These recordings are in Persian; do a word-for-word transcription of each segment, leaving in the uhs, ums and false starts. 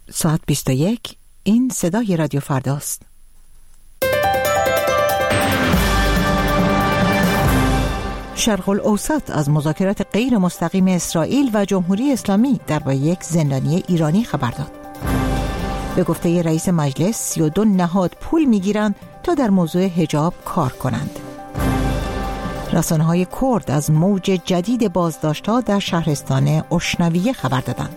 ساعت بیست و یک. این صدای رادیو فرداست. شرق الاوسط از مذاکرات غیر مستقیم اسرائیل و جمهوری اسلامی درباره یک زندانی ایرانی خبر داد. به گفته رئیس مجلس سی و دو نهاد پول میگیرند تا در موضوع حجاب کار کنند. رسانه‌های کرد از موج جدید بازداشت‌ها در شهرستان اشنویه خبر دادند.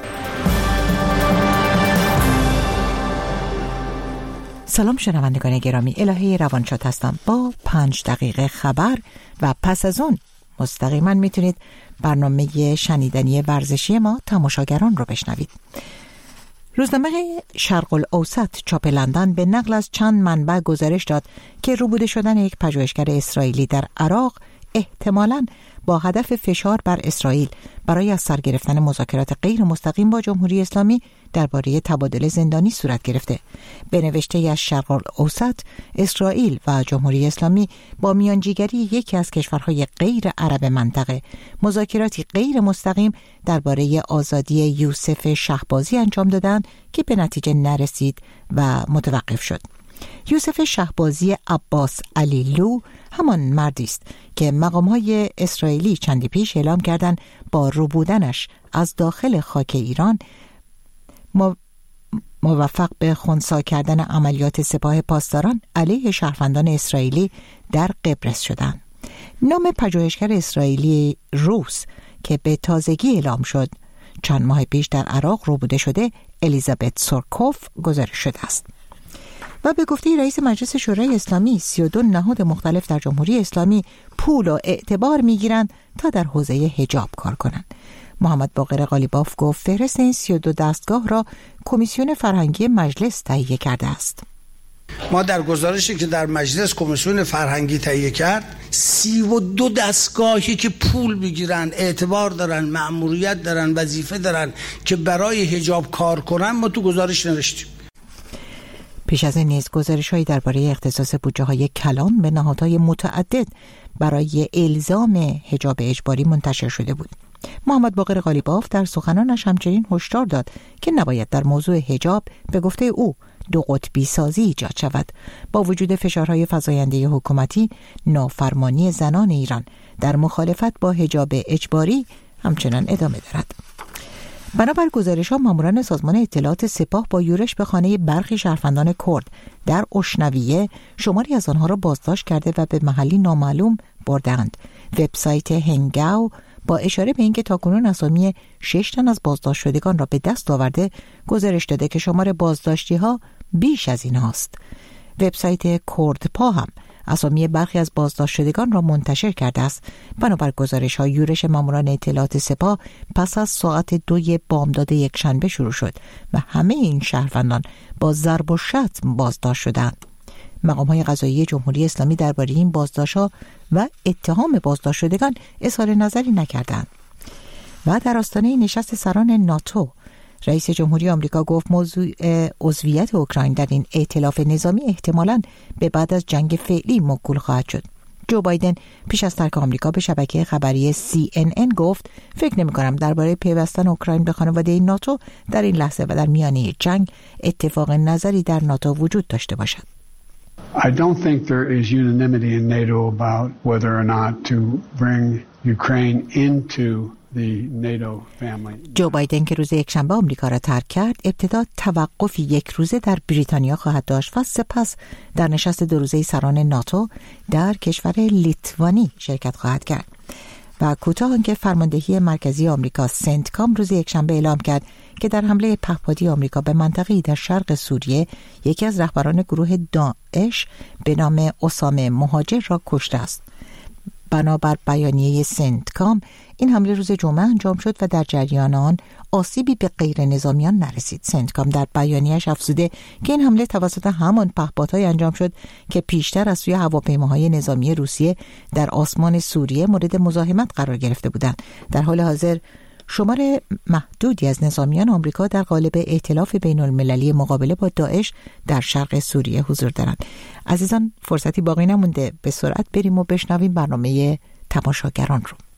سلام شنوندگان گرامی، الهه روانشاد هستم با پنج دقیقه خبر و پس از اون مستقیما میتونید برنامه شنیدنی ورزشی ما تماشاگران رو بشنوید. روزنامه شرق الاوسط چاپ لندن به نقل از چند منبع گزارش داد که روبوده شدن یک پژوهشگر اسرائیلی در عراق احتمالاً با هدف فشار بر اسرائیل برای از سر گرفتن مذاکرات غیر مستقیم با جمهوری اسلامی درباره تبادل زندانی صورت گرفته. به نوشته از شرق الاوسط، اسرائیل و جمهوری اسلامی با میانجیگری یکی از کشورهای غیر عرب منطقه مذاکراتی غیر مستقیم درباره آزادی یوسف شهبازی انجام دادند که به نتیجه نرسید و متوقف شد. یوسف شهبازی عباس علیلو همان مردی است که مقام‌های اسرائیلی چندی پیش اعلام کردند با روبودنش از داخل خاک ایران موفق به خنثی کردن عملیات سپاه پاسداران علیه شهروندان اسرائیلی در قبرس شدند. نام پژوهشگر اسرائیلی روس که به تازگی اعلام شد چند ماه پیش در عراق روبوده شده، الیزابت سورکوف گزارش شده است. و به گفته رئیس مجلس شورای اسلامی، سی و دو نهاد مختلف در جمهوری اسلامی پول و اعتبار میگیرند تا در حوزه حجاب کار کنند. محمد باقر قالیباف گفت فهرست این سی و دو دستگاه را کمیسیون فرهنگی مجلس تهیه کرده است. ما در گزارشی که در مجلس کمیسیون فرهنگی تهیه کرد، سی و دو دستگاهی که پول میگیرن، اعتبار دارن، مأموریت دارن، وظیفه دارن که برای حجاب کار کنن، ما تو گزارش نوشتیم. پیش از این نیز گزارش‌هایی درباره اختصاص بودجه‌های کلان به نهادهای متعدد برای الزام حجاب اجباری منتشر شده بود. محمد باقر قالیباف در سخنانش همچنین هشدار داد که نباید در موضوع حجاب به گفته او دو قطبی سازی ایجاد شود. با وجود فشارهای فزاینده حکومتی، نافرمانی زنان ایران در مخالفت با حجاب اجباری همچنان ادامه دارد. بنابر گزارش‌ها، ماموران سازمان اطلاعات سپاه با یورش به خانه برخی شهروندان کرد در اشنویه شماری از آنها را بازداشت کرده و به محلی نامعلوم بردند. وبسایت هنگاو با اشاره به اینکه تاکنون اسامی شش تن از بازداشت شدگان را به دست آورده، گزارش داده که شمار بازداشتی‌ها بیش از این است. وبسایت کردپا هم اسامی برخی از بازداشت شدگان را منتشر کرده است. بنابر گزارش‌ها، یورش ماموران اطلاعات سپاه پس از ساعت دوی بامداد یک شنبه شروع شد و همه این شهروندان با ضرب و شتم بازداشت شدند. مقام‌های قضایی جمهوری اسلامی درباره این بازداشت‌ها و اتهام بازداشت شدگان اظهار نظری نکردند. و در آستانه نشست سران ناتو، رئیس جمهوری آمریکا گفت موضوع عضویت اوکراین در این ائتلاف نظامی احتمالاً به بعد از جنگ فعلی موکول خواهد شد. جو بایدن پیش از ترک آمریکا به شبکه خبری سی ان ان گفت فکر نمی‌کنم درباره پیوستن اوکراین به خانواده ناتو در این لحظه و در میانه جنگ اتفاق نظری در ناتو وجود داشته باشد. I don't think there is unanimity in NATO about whether or not to bring Ukraine into the NATO family. جو بایدن که روز یکشنبه آمریکا را ترک کرد، ابتدا توقفی یک روزه در بریتانیا خواهد داشت و سپس در نشست دو روزه سران ناتو در کشور لیتوانی شرکت خواهد کرد. و کوتاه آنکه فرماندهی مرکزی آمریکا سنتکام روز یکشنبه اعلام کرد که در حمله پهپادی آمریکا به منطقه‌ای در شرق سوریه یکی از رهبران گروه داعش به نام اسامه مهاجر را کشته است. بنابر بیانیه سنتکام، این حمله روز جمعه انجام شد و در جریان آن آسیبی به غیر نظامیان نرسید. سنتکام در بیانیه‌اش افزوده که این حمله توسط همان پهپادهای انجام شد که پیشتر از سوی هواپیماهای نظامی روسیه در آسمان سوریه مورد مزاحمت قرار گرفته بودند. در حال حاضر شمار محدودی از نظامیان آمریکا در قالب ائتلاف بین المللی مقابله با داعش در شرق سوریه حضور دارند. عزیزان، فرصتی باقی نمونده، به سرعت بریم و بشنویم برنامه تماشاگران رو.